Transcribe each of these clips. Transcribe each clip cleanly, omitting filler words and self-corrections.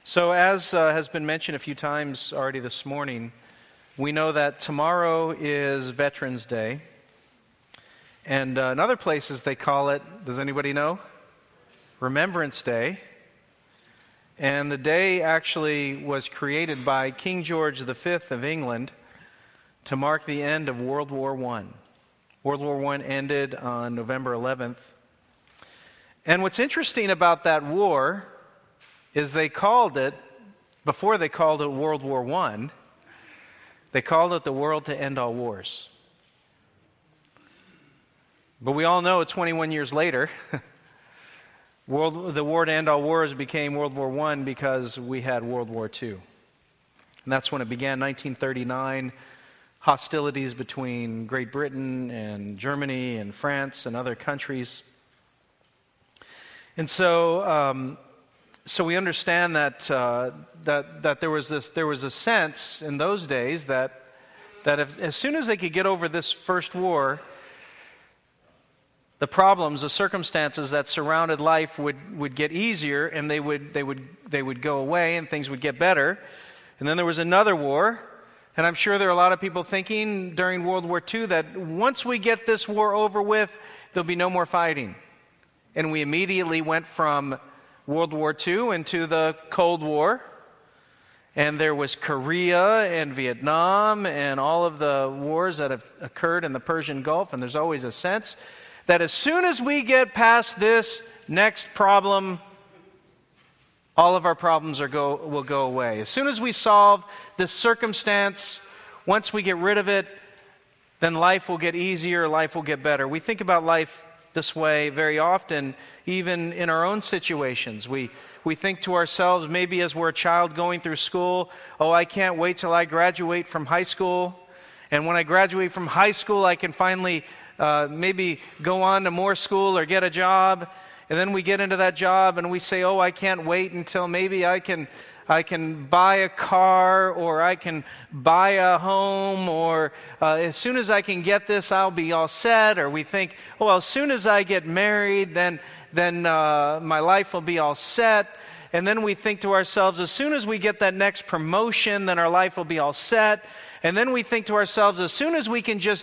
So as has been mentioned a few times already this morning, we know that tomorrow is Veterans Day. And in other places they call it, does anybody know? Remembrance Day. And the day actually was created by King George V of England to mark the end of World War I. World War I ended on November 11th. And what's interesting about that war is they called it, before they called it World War I, they called it the World to End All Wars. But we all know 21 years later, the War to End All Wars became World War I because we had World War II. And that's when it began, 1939, hostilities between Great Britain and Germany and France and other countries. And so we understand that there was a sense in those days that as soon as they could get over this first war, the problems, the circumstances that surrounded life would get easier, and they would go away, and things would get better. And then there was another war, and I'm sure there are a lot of people thinking during World War II that once we get this war over with, there'll be no more fighting. And we immediately went from World War II into the Cold War, and there was Korea and Vietnam and all of the wars that have occurred in the Persian Gulf, and there's always a sense that as soon as we get past this next problem, all of our problems will go away. As soon as we solve this circumstance, once we get rid of it, then life will get easier, life will get better. We think about life this way very often, even in our own situations. We think to ourselves, maybe as we're a child going through school, oh, I can't wait till I graduate from high school. And when I graduate from high school, I can finally maybe go on to more school or get a job. And then we get into that job and we say, oh, I can't wait until maybe I can buy a car, or I can buy a home, or as soon as I can get this, I'll be all set. Or we think, oh, well, as soon as I get married, then my life will be all set. And then we think to ourselves, as soon as we get that next promotion, then our life will be all set. And then we think to ourselves, as soon as we can just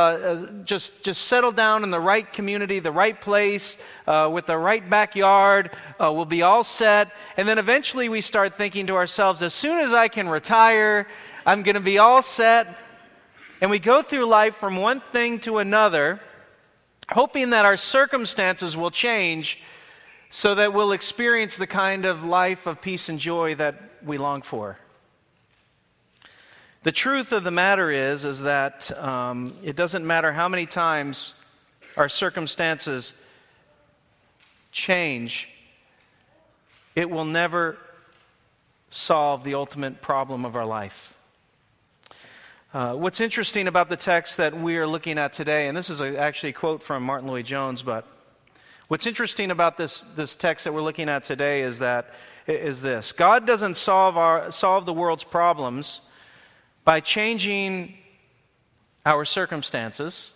settle down in the right community, the right place, with the right backyard, we'll be all set. And then eventually we start thinking to ourselves, as soon as I can retire, I'm going to be all set. And we go through life from one thing to another, hoping that our circumstances will change so that we'll experience the kind of life of peace and joy that we long for. The truth of the matter is that it doesn't matter how many times our circumstances change, it will never solve the ultimate problem of our life. What's interesting about the text that we are looking at today, and this is actually a quote from Martin Lloyd-Jones, but what's interesting about this text that we're looking at today is this: God doesn't solve the world's problems by changing our circumstances.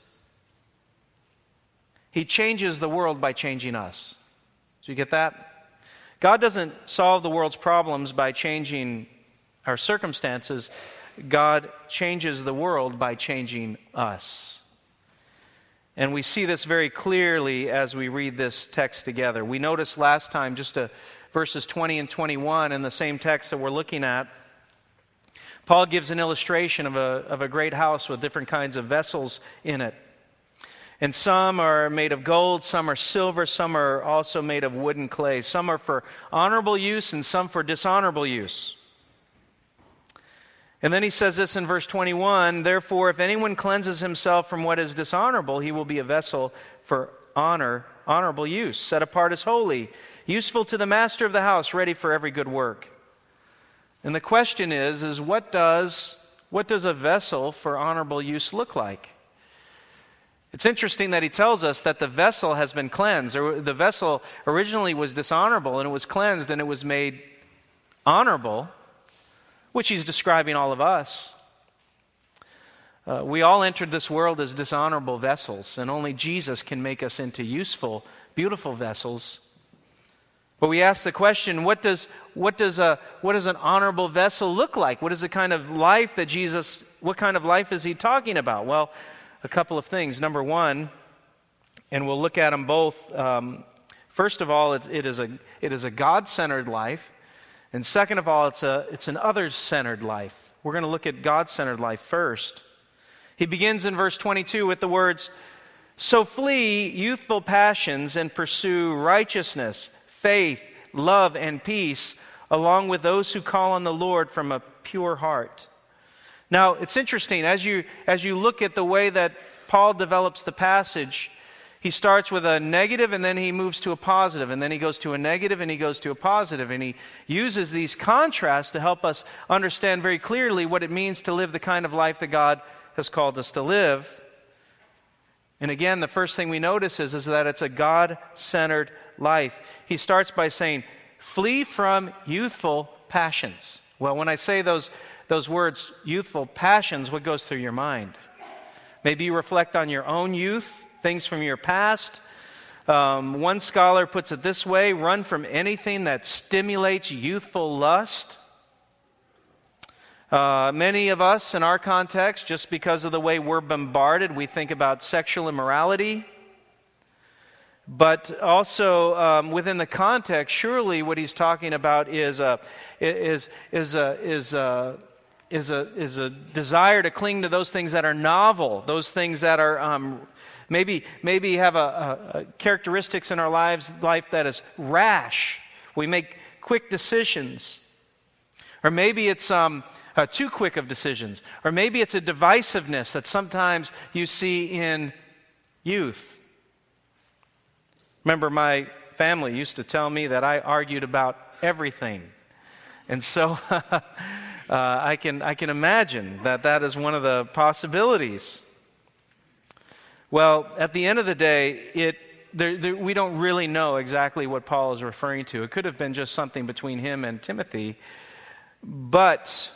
He changes the world by changing us. Do you get that? God doesn't solve the world's problems by changing our circumstances. God changes the world by changing us. And we see this very clearly as we read this text together. We noticed last time, verses 20 and 21 in the same text that we're looking at, Paul gives an illustration of a great house with different kinds of vessels in it. And some are made of gold, some are silver, some are also made of wood and clay. Some are for honorable use and some for dishonorable use. And then he says this in verse 21, therefore, if anyone cleanses himself from what is dishonorable, he will be a vessel for honorable use, set apart as holy, useful to the master of the house, ready for every good work. And the question is what does a vessel for honorable use look like? It's interesting that he tells us that the vessel has been cleansed. The vessel originally was dishonorable, and it was cleansed, and it was made honorable, which he's describing all of us. We all entered this world as dishonorable vessels, and only Jesus can make us into useful, beautiful vessels But we ask the question, what does an honorable vessel look like? What is the kind of life that Jesus, what kind of life is he talking about? Well, a couple of things. Number one, and we'll look at them both. First of all, it is a God-centered life. And second of all, it's an others-centered life. We're going to look at God-centered life first. He begins in verse 22 with the words, "So flee youthful passions and pursue righteousness, faith, love, and peace, along with those who call on the Lord from a pure heart." Now, it's interesting, as you look at the way that Paul develops the passage, he starts with a negative and then he moves to a positive, and then he goes to a negative and he goes to a positive, and he uses these contrasts to help us understand very clearly what it means to live the kind of life that God has called us to live. And again, the first thing we notice is that it's a God-centered life. He starts by saying, flee from youthful passions. Well, when I say those words, youthful passions, what goes through your mind? Maybe you reflect on your own youth, things from your past. One scholar puts it this way: run from anything that stimulates youthful lust. Many of us in our context, just because of the way we're bombarded, we think about sexual immorality. But also within the context, surely what he's talking about is a desire to cling to those things that are novel, those things that are maybe have a characteristics in our life that is rash. We make quick decisions, or maybe it's too quick of decisions, or maybe it's a divisiveness that sometimes you see in youth. Remember, my family used to tell me that I argued about everything. And so I can imagine that is one of the possibilities. Well, at the end of the day, we don't really know exactly what Paul is referring to. It could have been just something between him and Timothy. But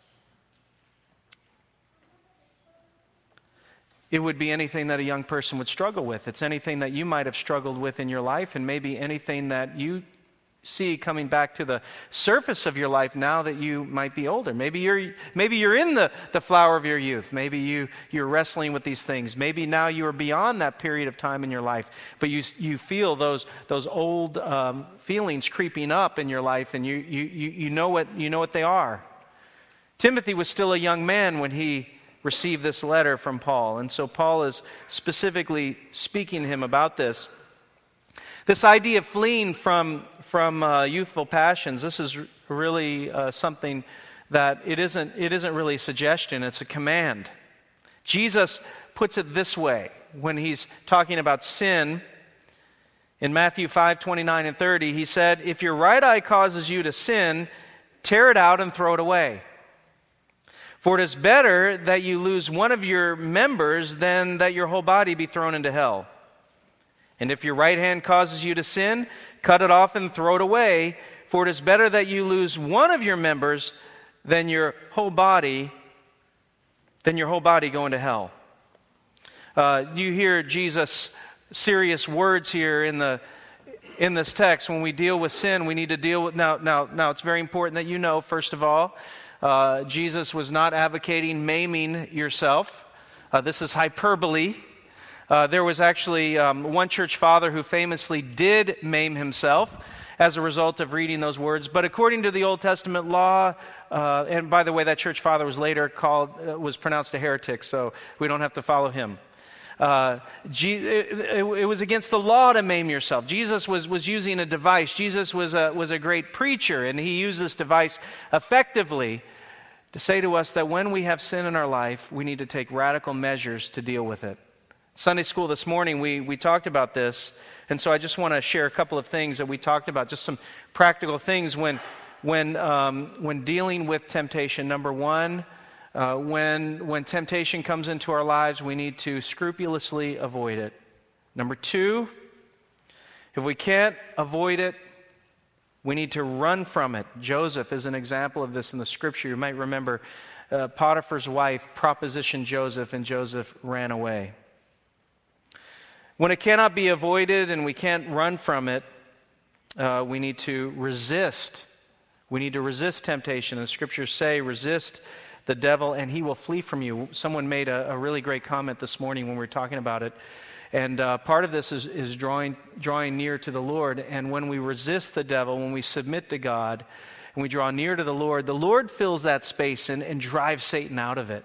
it would be anything that a young person would struggle with. It's anything that you might have struggled with in your life, and maybe anything that you see coming back to the surface of your life now that you might be older. Maybe you're in the flower of your youth. Maybe you're wrestling with these things. Maybe now you are beyond that period of time in your life, but you feel those old feelings creeping up in your life, and you know what they are. Timothy was still a young man when he received this letter from Paul, and so Paul is specifically speaking to him about this. This idea of fleeing from youthful passions, this is really something that it isn't really a suggestion, it's a command. Jesus puts it this way when he's talking about sin. In Matthew 5:29 and 30, he said, "If your right eye causes you to sin, tear it out and throw it away. For it is better that you lose one of your members than that your whole body be thrown into hell. And if your right hand causes you to sin, cut it off and throw it away. For it is better that you lose one of your members than your whole body go into hell." You hear Jesus' serious words here in this text. When we deal with sin, we need to deal with now. It's very important that you know, first of all, Jesus was not advocating maiming yourself. This is hyperbole. There was actually one church father who famously did maim himself as a result of reading those words. But according to the Old Testament law, and by the way, that church father was later was pronounced a heretic, so we don't have to follow him. It was against the law to maim yourself. Jesus was using a device. Jesus was a great preacher, and he used this device effectively to say to us that when we have sin in our life, we need to take radical measures to deal with it. Sunday school this morning, we talked about this, and so I just want to share a couple of things that we talked about, just some practical things when dealing with temptation. Number one, when temptation comes into our lives, we need to scrupulously avoid it. Number two, if we can't avoid it, we need to run from it. Joseph is an example of this in the scripture. You might remember Potiphar's wife propositioned Joseph, and Joseph ran away. When it cannot be avoided and we can't run from it, we need to resist. We need to resist temptation. The scriptures say, resist the devil and he will flee from you. Someone made a really great comment this morning when we were talking about it. And part of this is drawing near to the Lord. And when we resist the devil, when we submit to God, and we draw near to the Lord fills that space and drives Satan out of it.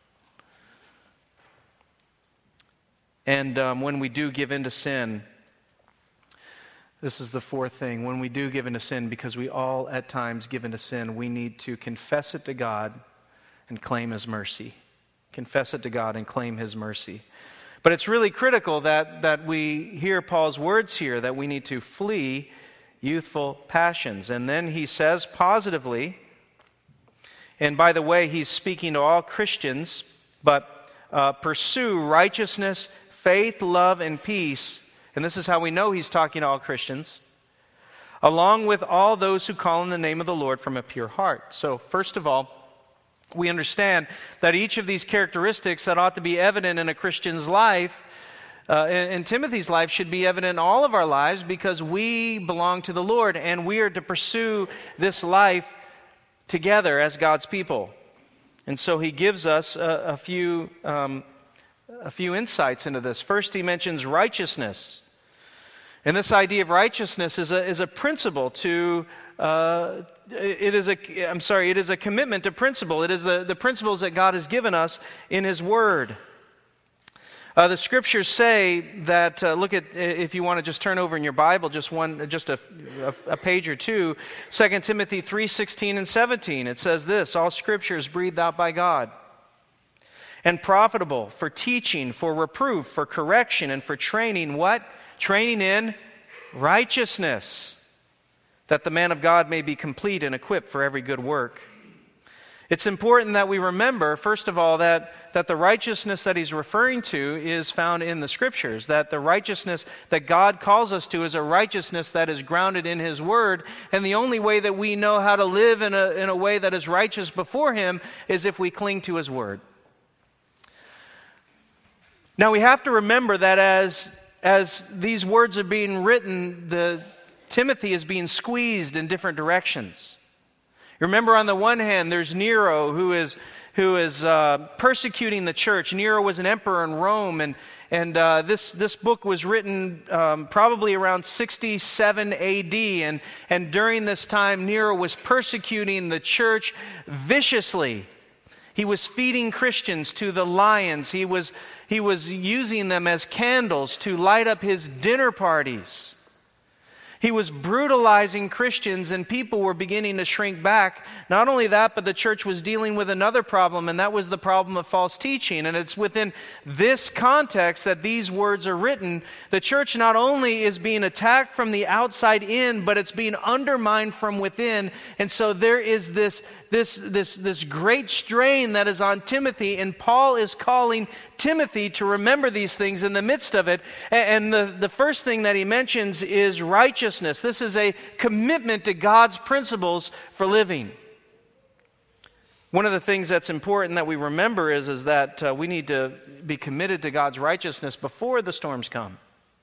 And when we do give in to sin, this is the fourth thing. When we do give in to sin, because we all at times give in to sin, we need to confess it to God and claim His mercy. Confess it to God and claim His mercy. But it's really critical that we hear Paul's words here, that we need to flee youthful passions. And then he says positively, and by the way, he's speaking to all Christians, but pursue righteousness, faith, love, and peace. And this is how we know he's talking to all Christians, along with all those who call in the name of the Lord from a pure heart. So first of all, we understand that each of these characteristics that ought to be evident in a Christian's life, in Timothy's life, should be evident in all of our lives because we belong to the Lord and we are to pursue this life together as God's people. And so he gives us a few insights into this. First, he mentions righteousness. And this idea of righteousness is a principle to it is a commitment to principle. It is the principles that God has given us in His Word. The Scriptures say that, look at, if you want to just turn over in your Bible, just a page or two, 2 Timothy 3:16 and 17. It says this, all Scripture is breathed out by God and profitable for teaching, for reproof, for correction, and for training, what? Training in righteousness, that the man of God may be complete and equipped for every good work. It's important that we remember, first of all, that the righteousness that he's referring to is found in the Scriptures, that the righteousness that God calls us to is a righteousness that is grounded in His Word, and the only way that we know how to live in a way that is righteous before Him is if we cling to His Word. Now we have to remember that as these words are being written, Timothy is being squeezed in different directions. Remember, on the one hand, there's Nero who is persecuting the church. Nero was an emperor in Rome, and this book was written probably around 67 A.D. And during this time, Nero was persecuting the church viciously. He was feeding Christians to the lions. He was using them as candles to light up his dinner parties. He was brutalizing Christians, and people were beginning to shrink back. Not only that, but the church was dealing with another problem, and that was the problem of false teaching. And it's within this context that these words are written. The church not only is being attacked from the outside in, but it's being undermined from within. And so there is this great strain that is on Timothy, and Paul is calling Timothy to remember these things in the midst of it. And the first thing that he mentions is righteousness. This is a commitment to God's principles for living. One of the things that's important that we remember is that we need to be committed to God's righteousness before the storms come.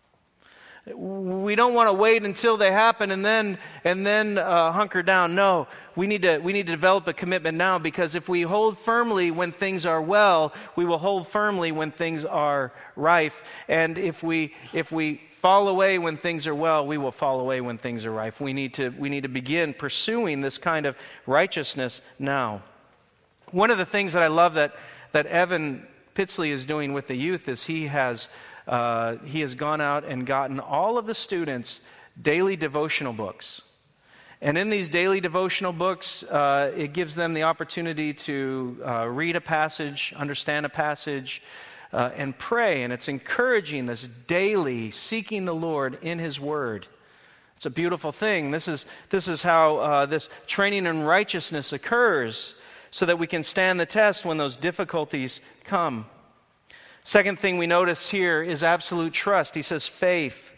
We don't want to wait until they happen and then hunker down. No, we need to develop a commitment now, because if we hold firmly when things are well, we will hold firmly when things are rife. And if we fall away when things are well, we will fall away when things are rife. We need to begin pursuing this kind of righteousness now. One of the things that I love that Evan Pitsley is doing with the youth is he has gone out and gotten all of the students daily devotional books. And in these daily devotional books, it gives them the opportunity to read a passage, understand a passage, and pray. And it's encouraging this daily seeking the Lord in His Word. It's a beautiful thing. This is how this training in righteousness occurs, so that we can stand the test when those difficulties come. Second thing we notice here is absolute trust. He says faith.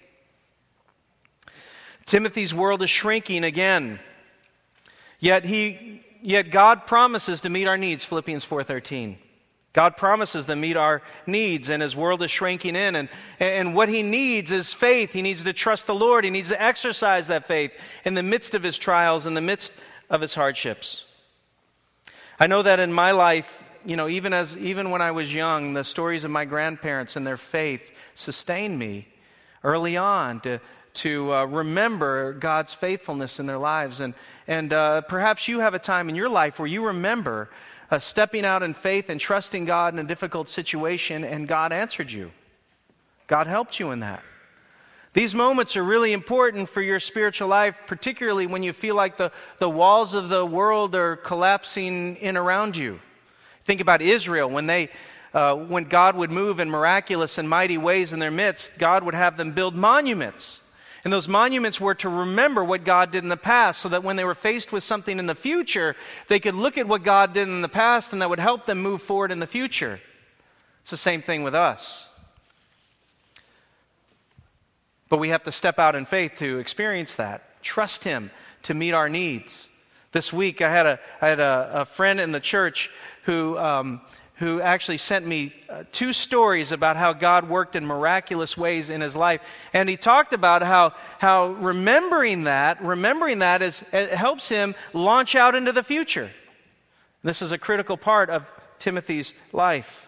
Timothy's world is shrinking again. Yet God promises to meet our needs, Philippians 4:13. God promises to meet our needs, and his world is shrinking in. And what he needs is faith. He needs to trust the Lord. He needs to exercise that faith in the midst of his trials, in the midst of his hardships. I know that in my life, even when I was young, the stories of my grandparents and their faith sustained me early on to remember God's faithfulness in their lives. And perhaps you have a time in your life where you remember stepping out in faith and trusting God in a difficult situation, and God answered you. God helped you in that. These moments are really important for your spiritual life, particularly when you feel like the walls of the world are collapsing in around you. Think about Israel. When God would move in miraculous and mighty ways in their midst, God would have them build monuments. And those monuments were to remember what God did in the past, so that when they were faced with something in the future, they could look at what God did in the past, and that would help them move forward in the future. It's the same thing with us. But we have to step out in faith to experience that. Trust him to meet our needs. This week I had a friend in the church who actually sent me 2 stories about how God worked in miraculous ways in his life. And he talked about how remembering that it helps him launch out into the future. This is a critical part of Timothy's life.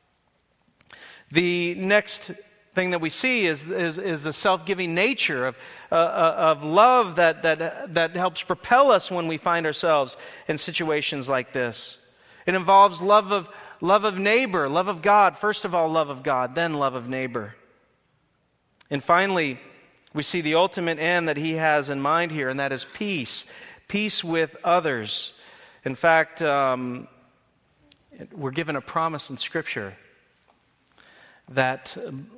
The next thing that we see is the self-giving nature of love that helps propel us when we find ourselves in situations like this. It involves love of neighbor, love of God. First of all, love of God, then love of neighbor. And finally, we see the ultimate end that he has in mind here, and that is peace. Peace with others. In fact, we're given a promise in Scripture that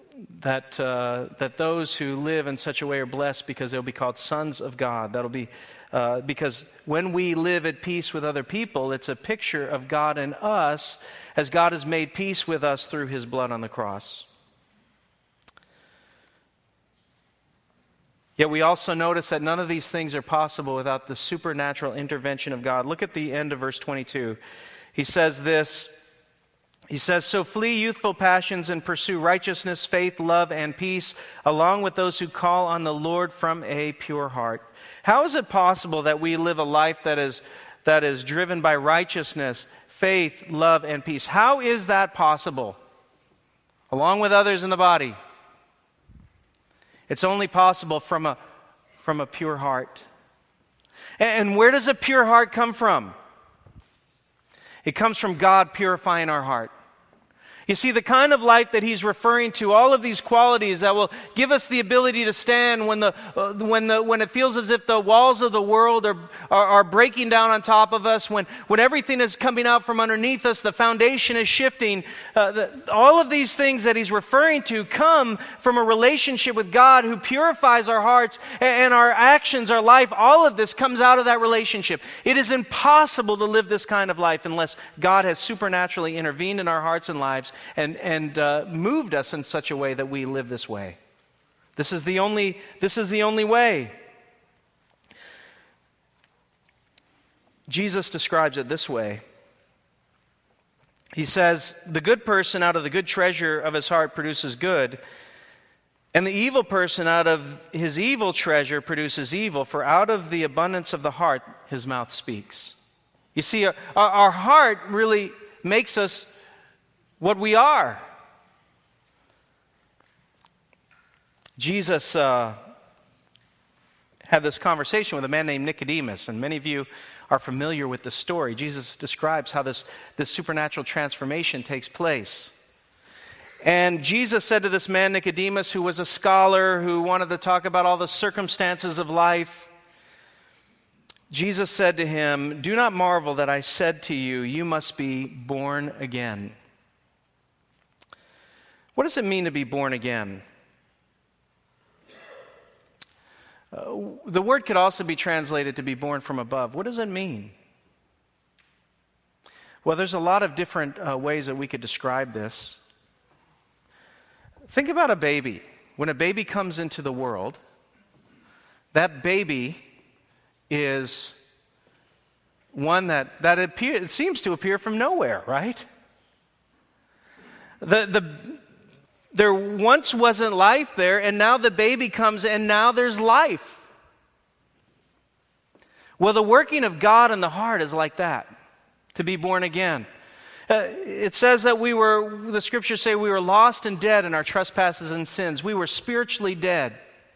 those who live in such a way are blessed because they'll be called sons of God. That'll be because when we live at peace with other people, it's a picture of God in us as God has made peace with us through his blood on the cross. Yet we also notice that none of these things are possible without the supernatural intervention of God. Look at the end of verse 22. He says this. He says, "So flee youthful passions and pursue righteousness, faith, love, and peace, along with those who call on the Lord from a pure heart." How is it possible that we live a life that is driven by righteousness, faith, love, and peace? How is that possible? Along with others in the body. It's only possible from a pure heart. And where does a pure heart come from? It comes from God purifying our heart. You see, the kind of life that he's referring to, all of these qualities that will give us the ability to stand when it feels as if the walls of the world are breaking down on top of us, when everything is coming out from underneath us, the foundation is shifting. All of these things that he's referring to come from a relationship with God who purifies our hearts and our actions, our life. All of this comes out of that relationship. It is impossible to live this kind of life unless God has supernaturally intervened in our hearts and lives and moved us in such a way that we live this way. This is the only way. Jesus describes it this way. He says, "The good person out of the good treasure of his heart produces good, and the evil person out of his evil treasure produces evil, for out of the abundance of the heart his mouth speaks." You see, our heart really makes us what we are. Jesus had this conversation with a man named Nicodemus, and many of you are familiar with this story. Jesus describes how this supernatural transformation takes place. And Jesus said to this man Nicodemus, who was a scholar, who wanted to talk about all the circumstances of life, Jesus said to him, "Do not marvel that I said to you, you must be born again." What does it mean to be born again? The word could also be translated to be born from above. What does it mean? Well, there's a lot of different ways that we could describe this. Think about a baby. When a baby comes into the world, that baby is one that it seems to appear from nowhere, right? There once wasn't life there, and now the baby comes, and now there's life. Well, the working of God in the heart is like that, to be born again. It says that the scriptures say we were lost and dead in our trespasses and sins. We were spiritually dead.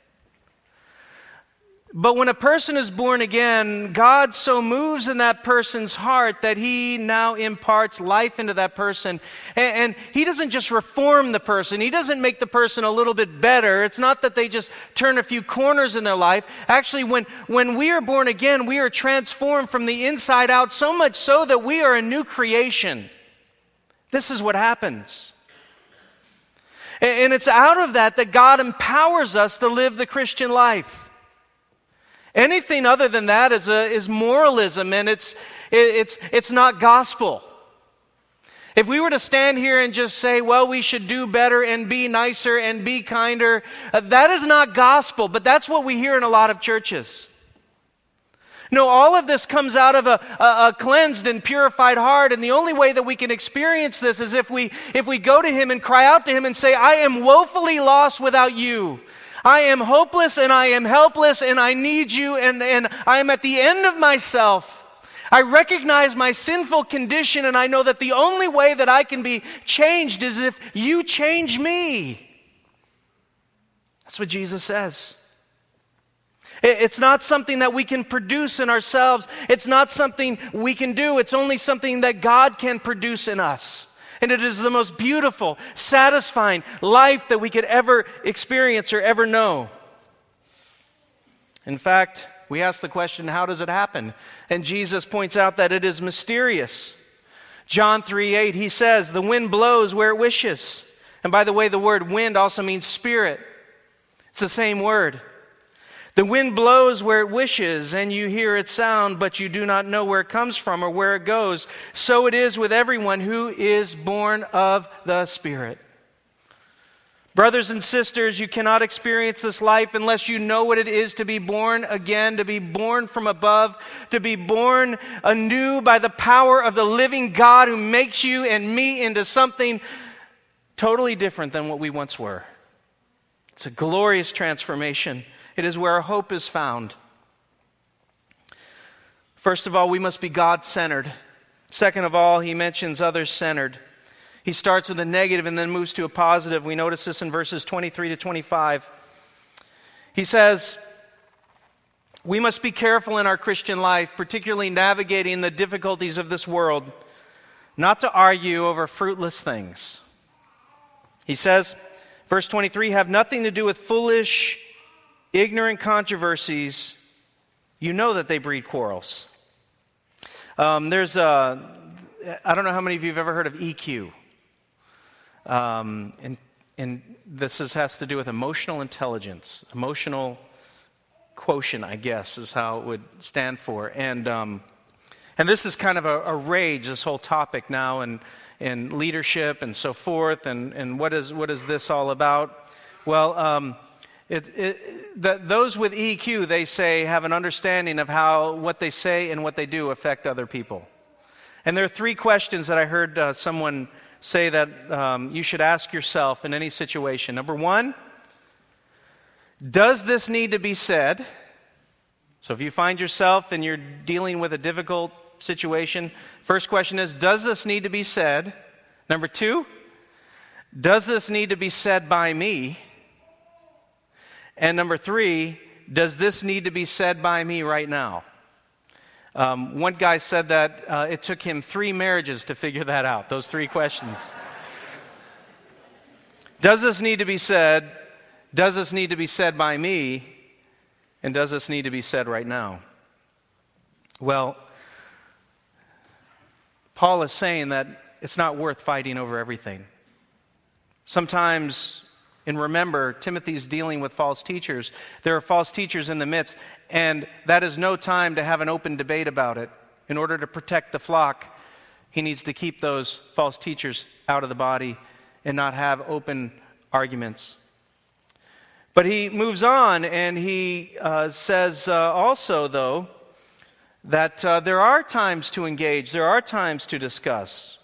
But when a person is born again, God so moves in that person's heart that He now imparts life into that person. And He doesn't just reform the person. He doesn't make the person a little bit better. It's not that they just turn a few corners in their life. Actually, when we are born again, we are transformed from the inside out, so much so that we are a new creation. This is what happens. And it's out of that God empowers us to live the Christian life. Anything other than that is moralism, and it's not gospel. If we were to stand here and just say, well, we should do better and be nicer and be kinder, that is not gospel, but that's what we hear in a lot of churches. No, all of this comes out of a cleansed and purified heart, and the only way that we can experience this is if we go to Him and cry out to Him and say, I am woefully lost without You. I am hopeless and I am helpless and I need You and I am at the end of myself. I recognize my sinful condition and I know that the only way that I can be changed is if You change me. That's what Jesus says. It's not something that we can produce in ourselves. It's not something we can do. It's only something that God can produce in us. And it is the most beautiful, satisfying life that we could ever experience or ever know. In fact, we ask the question, how does it happen? And Jesus points out that it is mysterious. John 3:8, He says, the wind blows where it wishes. And by the way, the word wind also means spirit. It's the same word. The wind blows where it wishes, and you hear its sound, but you do not know where it comes from or where it goes. So it is with everyone who is born of the Spirit. Brothers and sisters, you cannot experience this life unless you know what it is to be born again, to be born from above, to be born anew by the power of the living God who makes you and me into something totally different than what we once were. It's a glorious transformation. It is where our hope is found. First of all, we must be God-centered. Second of all, He mentions others-centered. He starts with a negative and then moves to a positive. We notice this in verses 23 to 25. He says, we must be careful in our Christian life, particularly navigating the difficulties of this world, not to argue over fruitless things. He says, verse 23, have nothing to do with foolish, ignorant controversies. You know that they breed quarrels. I don't know how many of you have ever heard of EQ. And this has to do with emotional intelligence. Emotional quotient, I guess, is how it would stand for. And this is kind of a rage, this whole topic now, and leadership and so forth. And what is this all about? Well, those with EQ, they say, have an understanding of how what they say and what they do affect other people. And there are three questions that I heard someone say that you should ask yourself in any situation. Number one, does this need to be said? So if you find yourself and you're dealing with a difficult situation, first question is, does this need to be said? Number two, does this need to be said by me? And number three, does this need to be said by me right now? One guy said that it took him 3 marriages to figure that out, those 3 questions. Does this need to be said? Does this need to be said by me? And does this need to be said right now? Well, Paul is saying that it's not worth fighting over everything. Sometimes, and remember, Timothy's dealing with false teachers. There are false teachers in the midst, and that is no time to have an open debate about it. In order to protect the flock, he needs to keep those false teachers out of the body and not have open arguments. But he moves on, and he says also, though, that there are times to engage, there are times to discuss.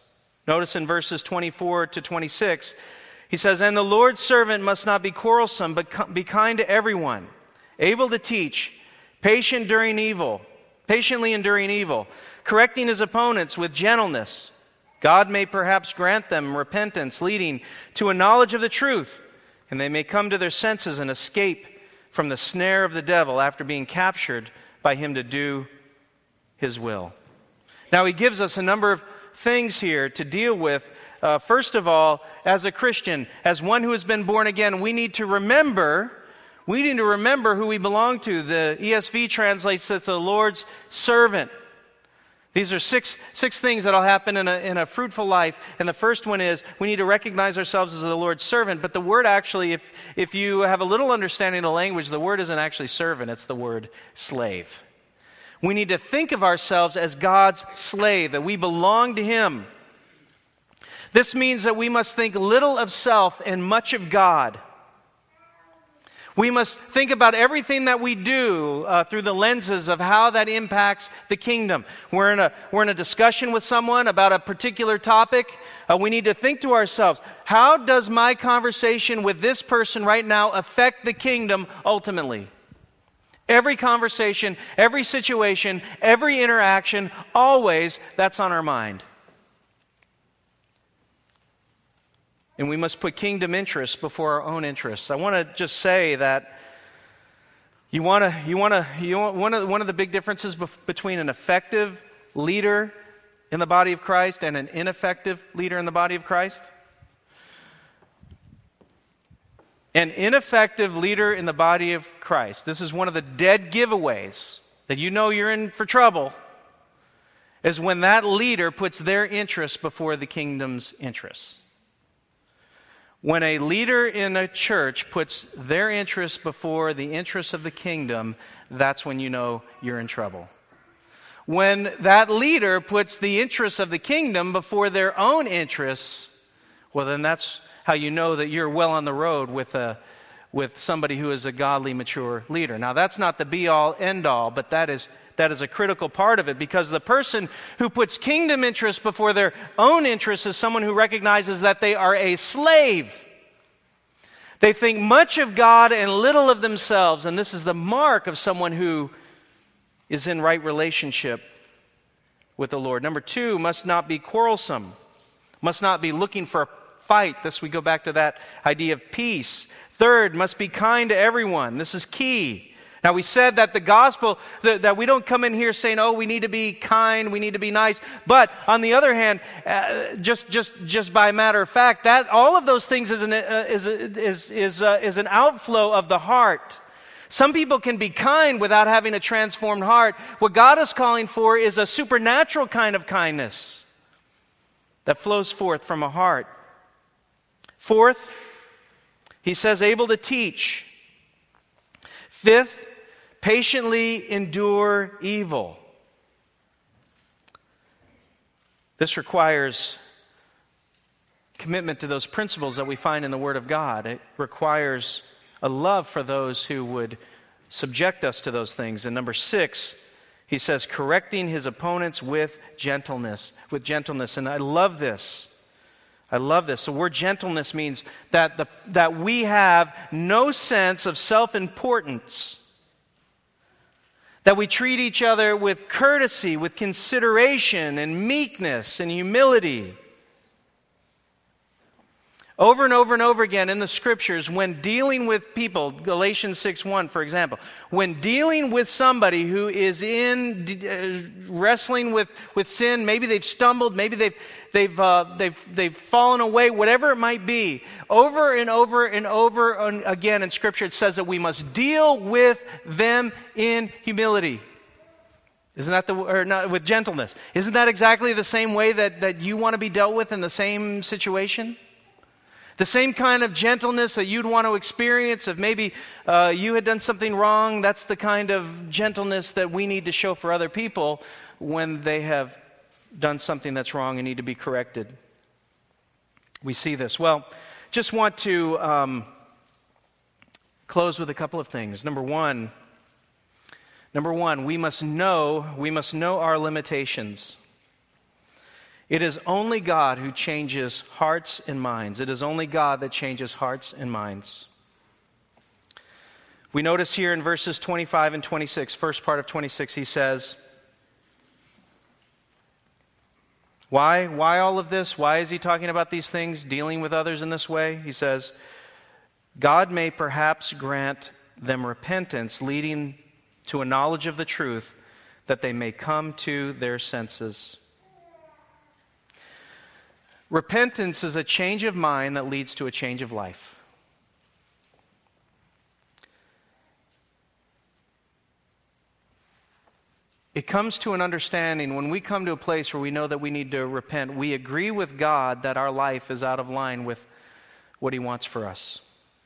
Notice in verses 24 to 26, he says, "And the Lord's servant must not be quarrelsome, but be kind to everyone, able to teach, patiently enduring evil, correcting his opponents with gentleness. God may perhaps grant them repentance, leading to a knowledge of the truth, and they may come to their senses and escape from the snare of the devil after being captured by him to do his will." Now, he gives us a number of things here to deal with. First of all, as a Christian, as one who has been born again, we need to remember who we belong to. The ESV translates this the Lord's servant. These are six things that will happen in a fruitful life. And the first one is we need to recognize ourselves as the Lord's servant. But the word actually, if you have a little understanding of the language, the word isn't actually servant, it's the word slave. We need to think of ourselves as God's slave, that we belong to Him. This means that we must think little of self and much of God. We must think about everything that we do through the lenses of how that impacts the kingdom. We're in a discussion with someone about a particular topic. We need to think to ourselves, how does my conversation with this person right now affect the kingdom ultimately? Every conversation, every situation, every interaction, always, that's on our mind. And we must put kingdom interests before our own interests. I want to just say that one of the big differences between an effective leader in the body of Christ and an ineffective leader in the body of Christ. An ineffective leader in the body of Christ, this is one of the dead giveaways that you know you're in for trouble, is when that leader puts their interests before the kingdom's interests. When a leader in a church puts their interests before the interests of the kingdom, that's when you know you're in trouble. When that leader puts the interests of the kingdom before their own interests, well, then that's how you know that you're well on the road with somebody who is a godly, mature leader. Now, that's not the be-all, end-all, but that is a critical part of it, because the person who puts kingdom interests before their own interests is someone who recognizes that they are a slave. They think much of God and little of themselves, and this is the mark of someone who is in right relationship with the Lord. Number 2, must not be quarrelsome, must not be looking for a fight. This, we go back to that idea of peace. Third, must be kind to everyone. This is key. Now, we said that the gospel, that we don't come in here saying, oh, we need to be kind, we need to be nice. But on the other hand, just by a matter of fact, that all of those things is an outflow of the heart. Some people can be kind without having a transformed heart. What God is calling for is a supernatural kind of kindness that flows forth from a heart. Fourth, he says, able to teach. Fifth, patiently endure evil. This requires commitment to those principles that we find in the Word of God. It requires a love for those who would subject us to those things. And number 6, he says, correcting his opponents with gentleness. And I love this. The word gentleness means that we have no sense of self-importance, that we treat each other with courtesy, with consideration and meekness and humility. Over and over and over again in the Scriptures, when dealing with people, Galatians 6:1, for example, when dealing with somebody who is wrestling with sin, maybe they've stumbled, maybe they've fallen away, whatever it might be, over and over and over again in Scripture, it says that we must deal with them in humility. Isn't that with gentleness? Isn't that exactly the same way that you want to be dealt with in the same situation? The same kind of gentleness that you'd want to experience if maybe you had done something wrong. That's the kind of gentleness that we need to show for other people when they have done something that's wrong and need to be corrected. We see this. Well, just want to close with a couple of things. Number one, we must know our limitations. It is only God who changes hearts and minds. It is only God that changes hearts and minds. We notice here in verses 25 and 26, first part of 26, he says, why all of this? Why is he talking about these things, dealing with others in this way? He says, God may perhaps grant them repentance, leading to a knowledge of the truth, that they may come to their senses. Repentance is a change of mind that leads to a change of life. It comes to an understanding when we come to a place where we know that we need to repent, we agree with God that our life is out of line with what He wants for us.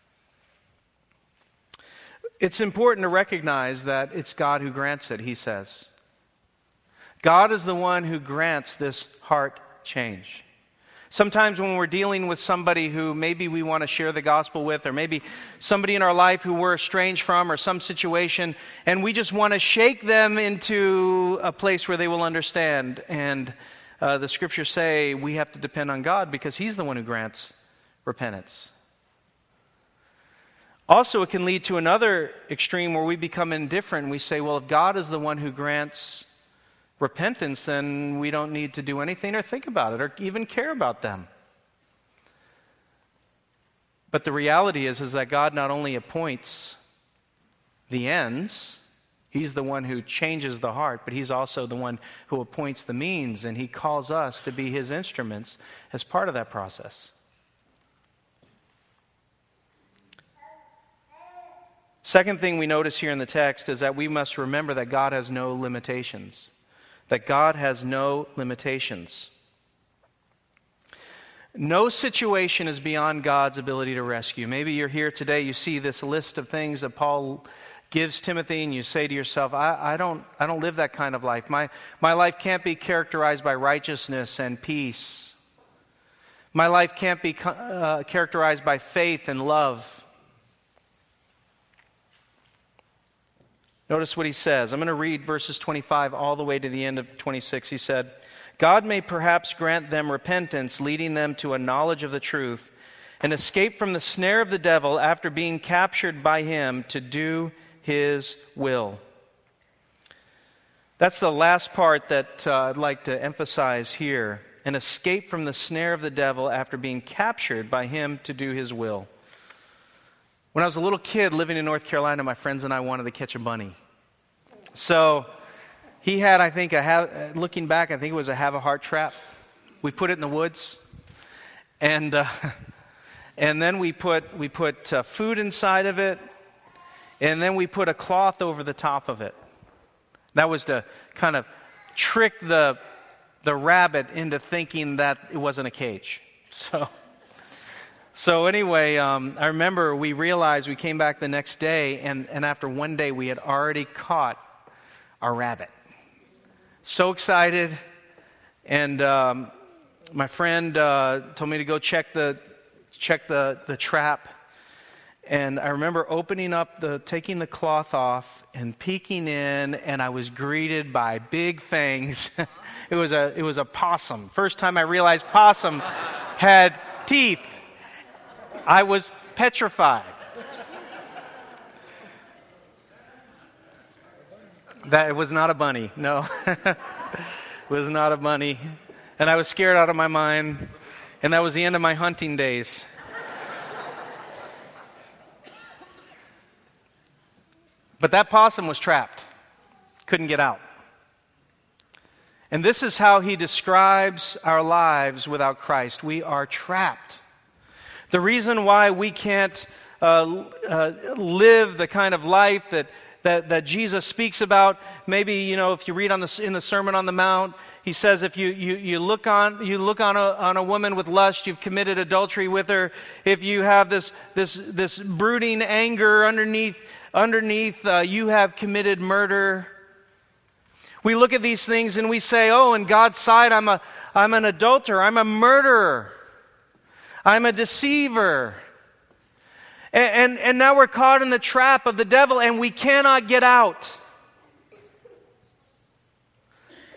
It's important to recognize that it's God who grants it, he says. God is the one who grants this heart change. Sometimes when we're dealing with somebody who maybe we want to share the gospel with, or maybe somebody in our life who we're estranged from, or some situation, and we just want to shake them into a place where they will understand. And the scriptures say we have to depend on God because He's the one who grants repentance. Also, it can lead to another extreme where we become indifferent. We say, well, if God is the one who grants repentance, then we don't need to do anything or think about it or even care about them. But the reality is that God not only appoints the ends, He's the one who changes the heart, but He's also the one who appoints the means, and He calls us to be His instruments as part of that process. Second thing we notice here in the text is that we must remember that God has no limitations. That God has no limitations. No situation is beyond God's ability to rescue. Maybe you're here today, you see this list of things that Paul gives Timothy, and you say to yourself, I don't live that kind of life. My life can't be characterized by righteousness and peace. My life can't be characterized by faith and love. Notice what he says. I'm going to read verses 25 all the way to the end of 26. He said, God may perhaps grant them repentance, leading them to a knowledge of the truth, and escape from the snare of the devil after being captured by him to do his will. That's the last part that I'd like to emphasize here. An escape from the snare of the devil after being captured by him to do his will. When I was a little kid living in North Carolina, my friends and I wanted to catch a bunny. So he had, I think, looking back, I think it was a have a heart trap. We put it in the woods, and then we put food inside of it, and then we put a cloth over the top of it. That was to kind of trick the rabbit into thinking that it wasn't a cage. So anyway, I remember we realized we came back the next day, and after one day we had already caught our rabbit. So excited, and my friend told me to go check the trap, and I remember taking the cloth off and peeking in, and I was greeted by big fangs. It was a possum. First time I realized possum had teeth. I was petrified. That it was not a bunny. No. It was not a bunny. And I was scared out of my mind. And that was the end of my hunting days. But that possum was trapped. Couldn't get out. And this is how he describes our lives without Christ. We are trapped. The reason why we can't live the kind of life that Jesus speaks about, maybe, if you read in the Sermon on the Mount, he says if you look on a woman with lust, you've committed adultery with her. If you have this brooding anger underneath, you have committed murder. We look at these things and we say, oh, in God's sight, I'm an adulterer, I'm a murderer. I'm a deceiver. And now we're caught in the trap of the devil and we cannot get out.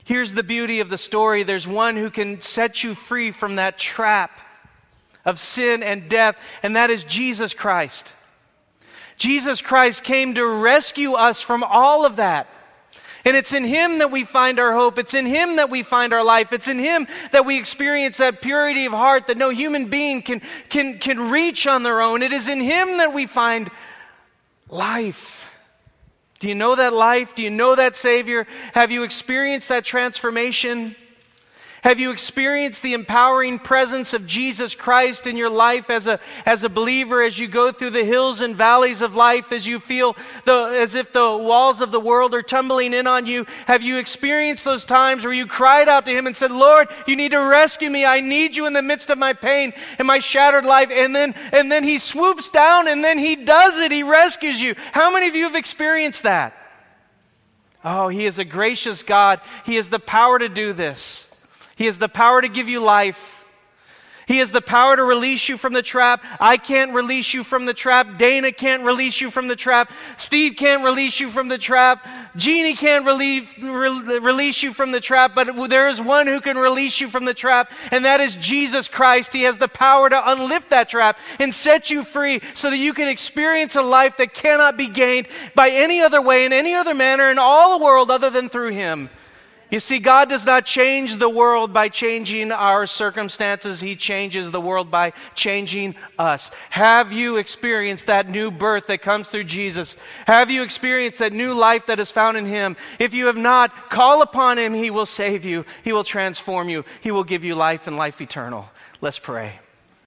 Here's the beauty of the story. There's one who can set you free from that trap of sin and death, and that is Jesus Christ. Jesus Christ came to rescue us from all of that. And it's in Him that we find our hope. It's in Him that we find our life. It's in Him that we experience that purity of heart that no human being can reach on their own. It is in Him that we find life. Do you know that life? Do you know that Savior? Have you experienced that transformation? Have you experienced the empowering presence of Jesus Christ in your life as a believer, as you go through the hills and valleys of life, as you feel as if the walls of the world are tumbling in on you? Have you experienced those times where you cried out to Him and said, Lord, you need to rescue me. I need you in the midst of my pain and my shattered life. And then He swoops down and then He does it. He rescues you. How many of you have experienced that? Oh, He is a gracious God. He has the power to do this. He has the power to give you life. He has the power to release you from the trap. I can't release you from the trap. Dana can't release you from the trap. Steve can't release you from the trap. Jeannie can't release you from the trap. But there is one who can release you from the trap, and that is Jesus Christ. He has the power to unlift that trap and set you free so that you can experience a life that cannot be gained by any other way, in any other manner, in all the world other than through Him. You see, God does not change the world by changing our circumstances. He changes the world by changing us. Have you experienced that new birth that comes through Jesus? Have you experienced that new life that is found in Him? If you have not, call upon Him. He will save you. He will transform you. He will give you life and life eternal. Let's pray.